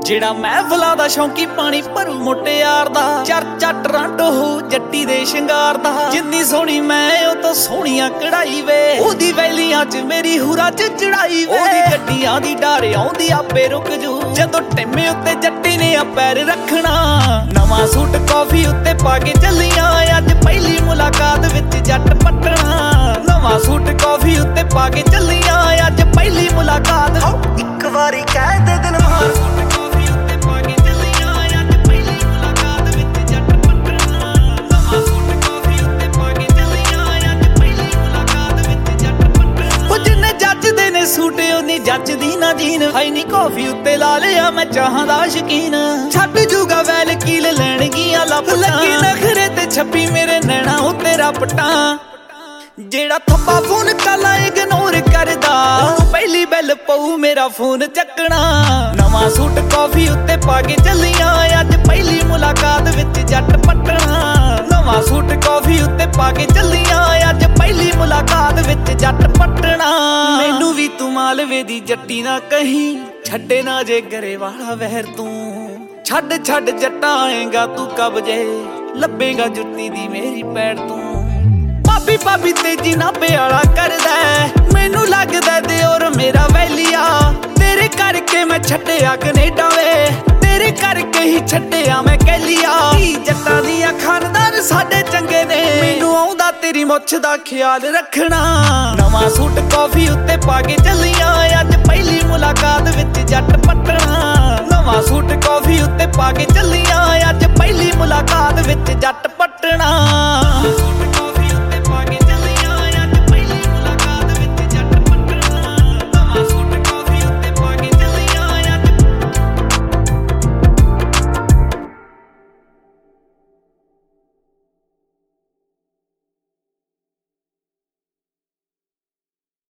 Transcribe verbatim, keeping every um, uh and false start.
ਜਿਹੜਾ ਮਹਿਫਲਾਂ ਦਾ ਸ਼ੌਂਕੀ ਪਾਣੀ ਭਰੂ ਮੋਟੇ ਯਾਰ ਦਾ ਚਰਚਾ ਟਰਾਂਟੋ ਹੋ ਜੱਟੀ ਦੇ ਸ਼ਿੰਗਾਰ ਦਾ ਜਿੰਨੀ ਸੋਹਣੀ ਮੈਂ ਉਹ ਤੋਂ ਸੋਹਣੀਆਂ ਕਢਾਈ ਵੇ ਉਹਦੀ ਵੈਲੀਆਂ 'ਚ ਮੇਰੀ ਹੂਰਾ 'ਚ ਚੜਾਈ ਵੇ ਉਹਦੀ ਗੱਡੀਆਂ ਦੀ ਡਾਰ ਆਉਂਦੀ ਆਪੇ ਰੁਕ ਜੂ ਜਦੋਂ ਟਿੰਮੇ ਉੱਤੇ ਜੱਟੀ ਨੇ ਆ ਪੈਰ ਰੱਖਣਾ ਨਵਾਂ ਸੂਟ ਕਾਫੀ ਉੱਤੇ ਪਾ ਕੇ ਚੱਲੀਆਂ ਅੱਜ ਪਹਿਲੀ ਮੁਲਾਕਾਤ ਵਿੱਚ ਜੱਟ ਪੱਟਣਾ ਨਵਾਂ ਸੂਟ ਕਾਫੀ ਉੱਤੇ ਪਾ ਕੇ ਚੱਲੀਆਂ ਅੱਜ ਪਹਿਲੀ ਮੁਲਾਕਾਤ ਇੱਕ ਵਾਰੀ ਕਹਿ ਦੇ ਦਿਨ ਮਾਰ ਸੂਟ ਕਾਫੀ ਉੱਤੇ ਪਾ ਕੇ ਚੱਲੀਆਂ ਅੱਜ ਪਹਿਲੀ ਮੁਲਾਕਾਤ ਵਿੱਚ ਜੱਟ ਪੱਟਣਾ ਨਵਾਂ ਸੂਟ ਕਾਫੀ ਉੱਤੇ ਪਾ ਕੇ ਚੱਲੀਆਂ ਅੱਜ ਪਹਿਲੀ ਮੁਲਾਕਾਤ ਵਿੱਚ ਜੱਟ ਪੱਟਣਾ ਉਹ ਜਿੰਨੇ ਜੱਜਦੇ ਨੇ ਸੂਟ ਉਹਨੀ ਜੱਜਦੀ ਨਾ ਜੀਨ ਹਾਈ ਨੀ ਕਾਫੀ ਉੱਤੇ ਲਾ ਲਿਆ ਮੈਂ ਚਾਹਾਂ ਦਾ ਸ਼ਕੀਨ ਛੱਡ ਜੂਗਾ ਵੈਲ ਕੀਲ ਲੈਣਗੀਆਂ ਲੱਭ ਲੱਗੀ ਨਖਰੇ ਤੇ ਛੱਪੀ ਮੇਰੇ ਨੈਣਾ ਉੱਤੇ ਰਪਟਾਂ ਜਿਹੜਾ ਥੱਪਾ ਫੋਨ ਕਾਲਾ ਇਗਨੋਰ ਕਰਦਾ ਪਹਿਲੀ ਬੈਲ ਪਊ ਮੇਰਾ ਫੋਨ ਚੱਕਣਾ ਨਵਾਂ ਸੂਟ ਕਾਫੀ ਉੱਤੇ ਪਾ ਕੇ ਚੱਲੀਆਂ ਅੱਜ ਪਹਿਲੀ ਮੁਲਾਕਾਤ ਵਿੱਚ ਜੱਟ ਪੱਟਣਾ ਨਵਾਂ ਸੂਟ ਕਾਫੀ ਉੱਤੇ ਪਾ ਕੇ ਚੱਲੀਆਂ ਅੱਜ ਪਹਿਲੀ ਮੁਲਾਕਾਤ ਵਿੱਚ ਜੱਟ ਪੱਟਣਾ ਮੈਨੂੰ ਵੀ ਤੂੰ ਮਾਲਵੇ ਦੀ ਜੱਟੀ ਨਾ ਕਹੀਂ ਛੱਡੇ ਨਾ ਜੇ ਗਰੇ ਵਾਲਾ ਵਹਿਰ ਤੂੰ ਛੱਡ ਛੱਡ ਜੱਟਾਂ ਆਏਗਾ ਤੂੰ ਕਬਜੇ ਲੱਭੇਗਾ ਜੁੱਤੀ ਦੀ ਮੇਰੀ ਪੈੜ ਤੂੰ ਭਾਬੀ ਭਾਬੀ ਤੇਜੀ ਨਾਭੇ ਵਾਲਾ ਕਰਦਾ ਮੈਨੂੰ ਲੱਗਦਾ ਦਿਓਰ ਮੇਰਾ ਵੈਲੀਆ ਤੇਰੇ ਕਰਕੇ ਮੈਂ ਛੱਡਿਆ ਕੈਨੇਡਾ ਵੇ ਤੇਰੇ ਕਰਕੇ ਹੀ ਛੱਡਿਆ ਮੈਂ ਕਹਿਲੀਆ ਜੱਟਾਂ ਦੀਆਂ ਖਾਨਦਾਨ ਸਾਡੇ ਚੰਗੇ ਨੇ ਮੈਨੂੰ ਆਉਂਦਾ ਤੇਰੀ ਮੁੱਛ ਦਾ ਖਿਆਲ ਰੱਖਣਾ ਨਵਾਂ ਸੂਟ ਕਾਫੀ ਉੱਤੇ ਪਾ ਕੇ ਚੱਲੀਆਂ ਅੱਜ ਪਹਿਲੀ ਮੁਲਾਕਾਤ ਵਿੱਚ ਜੱਟ ਪੱਟਣਾ ਨਵਾਂ ਸੂਟ ਕਾਫੀ ਉੱਤੇ ਪਾ ਕੇ ਚੱਲੀਆਂ ਅੱਜ ਪਹਿਲੀ ਮੁਲਾਕਾਤ ਵਿੱਚ ਜੱਟ